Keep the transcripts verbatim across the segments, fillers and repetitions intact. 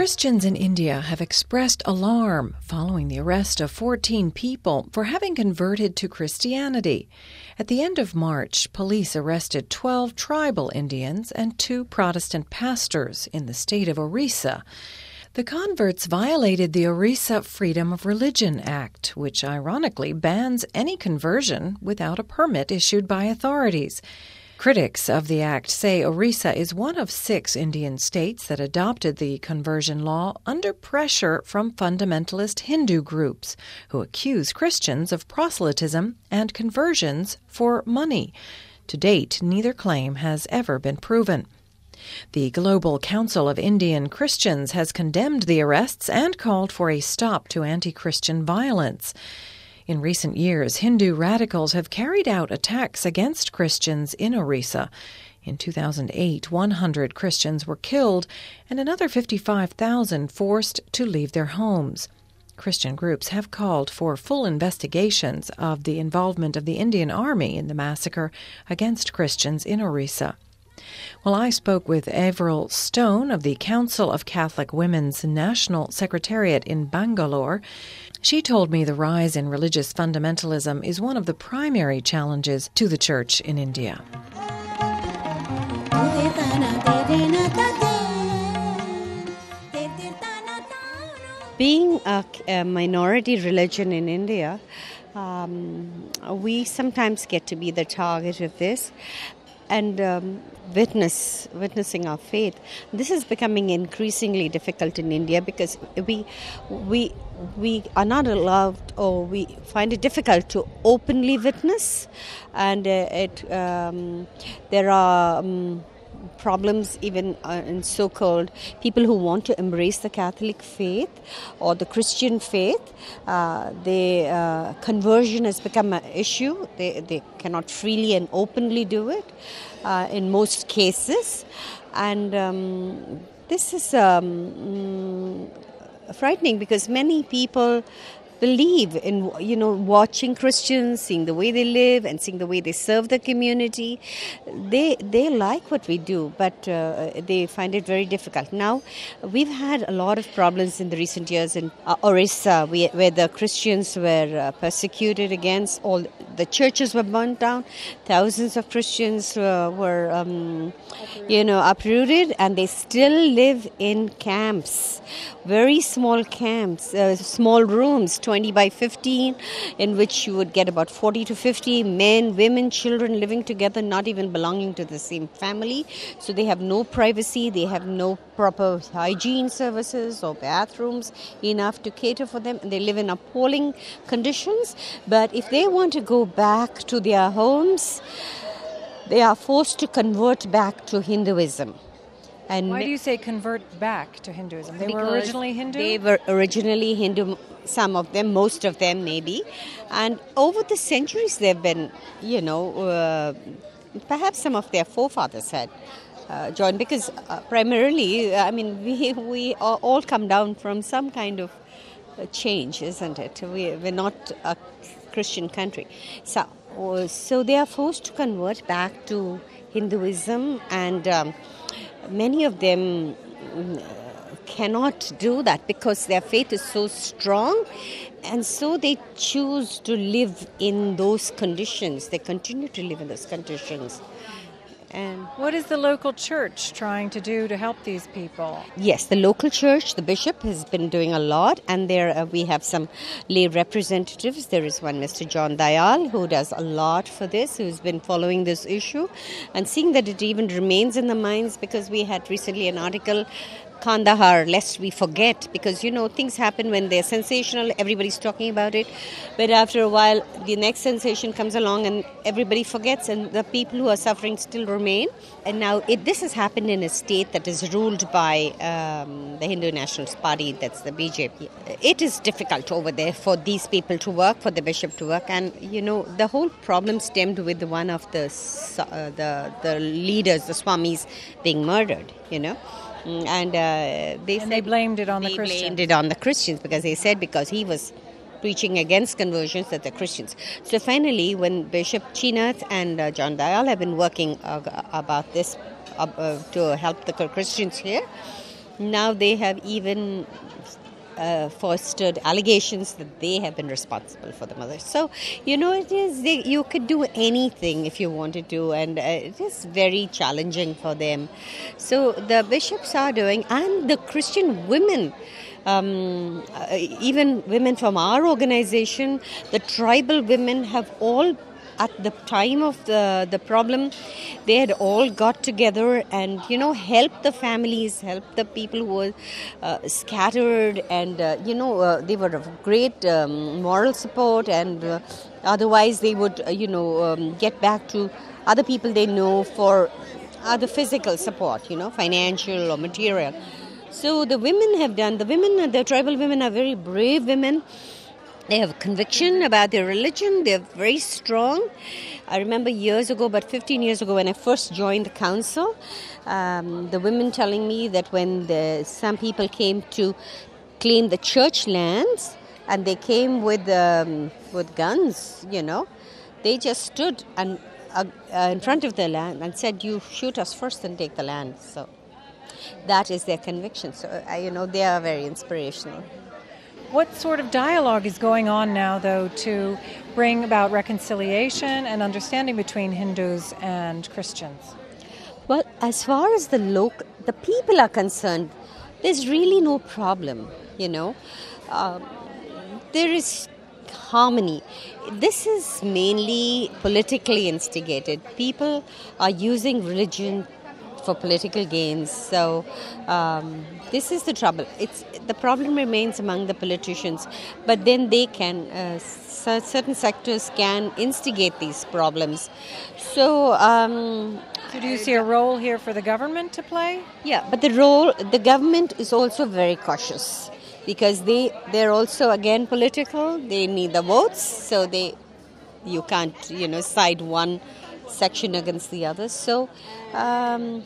Christians in India have expressed alarm following the arrest of fourteen people for having converted to Christianity. At the end of March, police arrested twelve tribal Indians and two Protestant pastors in the state of Orissa. The converts violated the Orissa Freedom of Religion Act, which ironically bans any conversion without a permit issued by authorities. Critics of the act say Orissa is one of six Indian states that adopted the conversion law under pressure from fundamentalist Hindu groups who accuse Christians of proselytism and conversions for money. To date, neither claim has ever been proven. The Global Council of Indian Christians has condemned the arrests and called for a stop to anti-Christian violence. In recent years, Hindu radicals have carried out attacks against Christians in Orissa. In two thousand eight, one hundred Christians were killed and another fifty-five thousand forced to leave their homes. Christian groups have called for full investigations of the involvement of the Indian Army in the massacre against Christians in Orissa. Well, I spoke with Avril Stone of the Council of Catholic Women's National Secretariat in Bangalore. She told me the rise in religious fundamentalism is one of the primary challenges to the church in India. Being a, a minority religion in India, um, we sometimes get to be the target of this. And um, witness, witnessing our faith. This is becoming increasingly difficult in India because we, we, we are not allowed, or we find it difficult to openly witness, and uh, it um, there are um, problems even uh, in so-called people who want to embrace the Catholic faith or the Christian faith. Uh, they uh, conversion has become an issue. They they cannot freely and openly do it uh, in most cases, and um, this is um, mm, frightening because many people believe in, you know, watching Christians, seeing the way they live and seeing the way they serve the community. They they like what we do, but uh, they find it very difficult. Now, we've had a lot of problems in the recent years in uh, Orissa, we, where the Christians were uh, persecuted against. All the churches were burnt down. Thousands of Christians uh, were, um, you know, uprooted, and they still live in camps, very small camps, uh, small rooms, twenty by fifteen, in which you would get about forty to fifty men, women, children living together, not even belonging to the same family. So they have no privacy, they have no proper hygiene services or bathrooms enough to cater for them. They live in appalling conditions. But if they want to go back to their homes, they are forced to convert back to Hinduism. And why do you say convert back to Hinduism? They were originally Hindu? They were originally Hindu, some of them, most of them maybe. And over the centuries they've been, you know, uh, perhaps some of their forefathers had uh, joined. Because uh, primarily, I mean, we, we all come down from some kind of change, isn't it? We, we're not a Christian country. So, so they are forced to convert back to Hinduism, and Um, many of them cannot do that because their faith is so strong, and so they choose to live in those conditions. They continue to live in those conditions. And what is the local church trying to do to help these people? Yes, the local church, the bishop, has been doing a lot, and there uh, we have some lay representatives. There is one, Mister John Dayal, who does a lot for this, who's been following this issue and seeing that it even remains in the minds, because we had recently an article, Kandahar, lest we forget, because, you know, things happen when they're sensational, everybody's talking about it, but after a while, the next sensation comes along and everybody forgets, and the people who are suffering still remain. And now it, this has happened in a state that is ruled by um, the Hindu Nationalist Party, that's the B J P. It is difficult over there for these people to work, for the bishop to work, and, you know, the whole problem stemmed with one of the, uh, the, the leaders, the Swamis, being murdered, you know. And uh, they and said they blamed it on they the Christians. blamed it on the Christians because they said because he was preaching against conversions that the Christians. So finally, when Bishop Chinath and uh, John Dayal have been working uh, about this uh, uh, to help the Christians here, now they have even uh, fostered allegations that they have been responsible for the mother. So, you know, it is they, you could do anything if you wanted to, and uh, it is very challenging for them. So the bishops are doing, and the Christian women, um, uh, even women from our organization, the tribal women have all, at the time of the, the problem, they had all got together and, you know, helped the families, helped the people who were uh, scattered, and, uh, you know, uh, they were of great um, moral support, and uh, otherwise they would, uh, you know, um, get back to other people they know for other physical support, you know, financial or material. So the women have done, the women, the tribal women are very brave women. They have conviction about their religion. They're very strong. I remember years ago, about fifteen years ago, when I first joined the council, um, the women telling me that when the, some people came to claim the church lands, and they came with um, with guns, you know, they just stood and uh, uh, in front of the land and said, "You shoot us first and take the land." So that is their conviction. So uh, you know, they are very inspirational. What sort of dialogue is going on now, though, to bring about reconciliation and understanding between Hindus and Christians? Well, as far as the local, the people are concerned, there's really no problem, you know. Um, there is harmony. This is mainly politically instigated. People are using religion for political gains. So um, this is the trouble. It's the problem remains among the politicians, but then they can uh, certain sectors can instigate these problems. So, um, so do you see a role here for the government to play? Yeah, but the role the government is also very cautious, because they they're also again political. They need the votes, so they you can't you know side one section against the others. So um,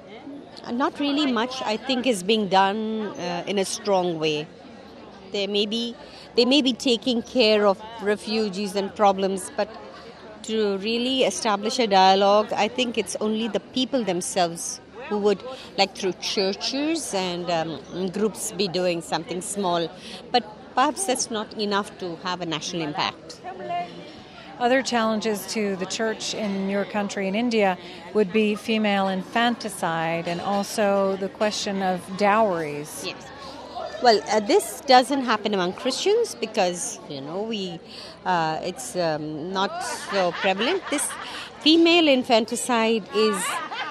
not really much, I think, is being done uh, in a strong way. They may be they may be taking care of refugees and problems, but to really establish a dialogue, I think it's only the people themselves who would, like through churches and um, groups, be doing something small. But perhaps that's not enough to have a national impact. Other challenges to the church in your country, in India, would be female infanticide and also the question of dowries. Yes. Well, uh, this doesn't happen among Christians because, you know, we uh, it's um, not so prevalent. This female infanticide is,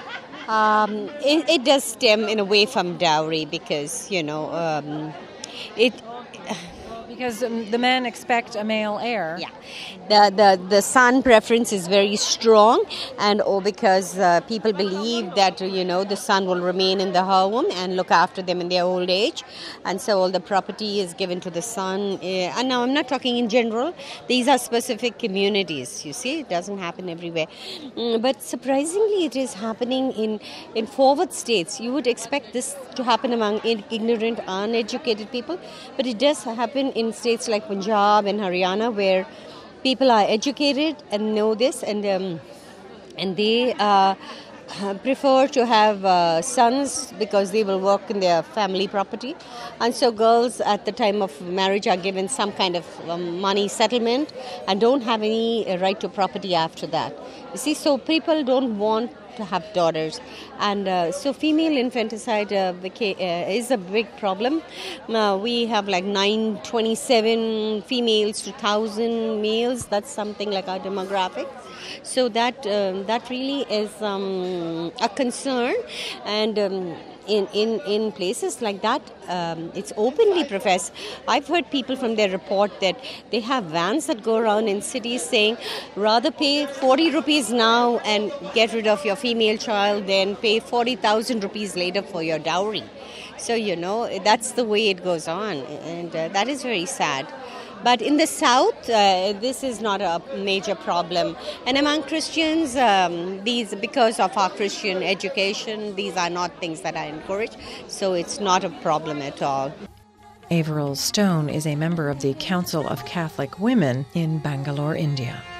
um, it, it does stem in a way from dowry because, you know, um, it... Because the men expect a male heir. Yeah, the the the son preference is very strong, and or because uh, people believe that you know the son will remain in the home and look after them in their old age, and so all the property is given to the son. Uh, and now I'm not talking in general; these are specific communities. You see, it doesn't happen everywhere, mm, but surprisingly, it is happening in in forward states. You would expect this to happen among ignorant, uneducated people, but it does happen in states like Punjab and Haryana, where people are educated and know this, and um, and they uh, prefer to have uh, sons because they will work in their family property, and so girls at the time of marriage are given some kind of um, money settlement and don't have any right to property after that. You see, so people don't want to have daughters, and uh, so female infanticide uh, became, uh, is a big problem. Uh, we have like nine twenty-seven females to one thousand males. That's something like our demographic. So that uh, that really is um, a concern, and um, in, in, in places like that, um, it's openly professed. I've heard people from their report that they have vans that go around in cities saying, rather pay forty rupees now and get rid of your female child than pay forty thousand rupees later for your dowry. So, you know, that's the way it goes on, and uh, that is very sad. But in the South, uh, this is not a major problem. And among Christians, um, these, because of our Christian education, these are not things that I encourage. So it's not a problem at all. Averil Stone is a member of the Council of Catholic Women in Bangalore, India.